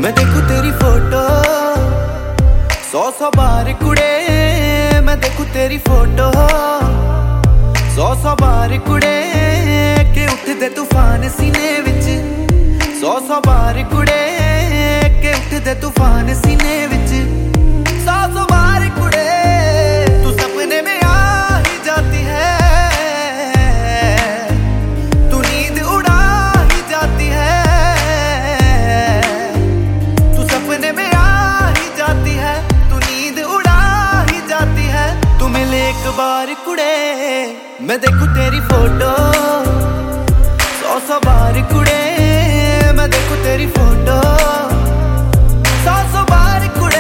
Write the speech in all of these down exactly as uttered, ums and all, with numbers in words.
मैं देखूं तेरी फोटो सौ सौ बार कुड़े। मैं देखूं तेरी फोटो सौ सौ बार कुड़े के उठदे तूफान सीने विच। सौ सौ बार कुड़े के उठदे तूफान सीने विच। सौ सौ बार कुड़े तू सपने में आ ही जाती है। तू नींद उड़ा ही जाती है। तू सपने में आ ही जाती है। तू नींद उड़ा ही जाती है। तू मिले एक बार कुड़े मैं देखूं तेरी फोटो सौ सौ बार कुड़े। मैं देखूं तेरी फोटो सौ सौ बार कुड़े।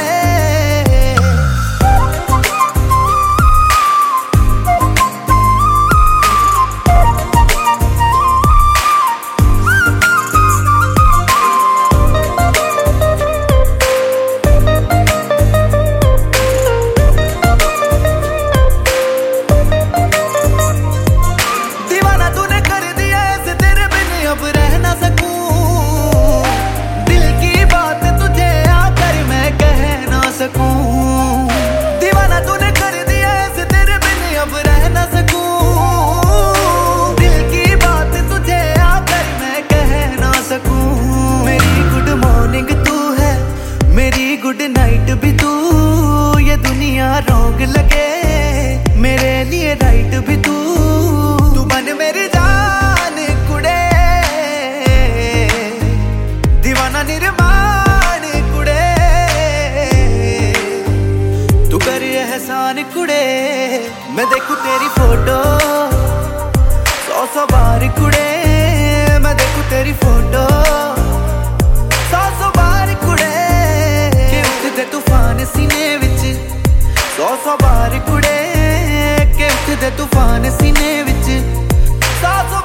दीवाना तूने कर दिया ऐसे तेरे बिन अब रह ना सकूं। दिल की बात तुझे आकर मैं कह ना सकूं। दीवाना तूने कर दिया ऐसे तेरे बिन अब रह ना सकूं। दिल की बात तुझे आकर मैं कह ना सकूं। मेरी गुड मॉर्निंग तू है, मेरी गुड नाइट भी तू। ये दुनिया रॉन्ग लगे मेरे लिए राइट भी तू। तू बन मेरी जान कुड़े, दीवाना निर्माण कुड़े। तू कर एहसान कुड़े मैं देखूं तेरी फोटो सौ सौ बार कुड़े। मैं देखूं तेरी फोटो सौ सौ बार कुड़े के उठदे तूफान सीने विच। सौ सौ बार कुड़े के उठदे तूफान सीने विच। सौ सौ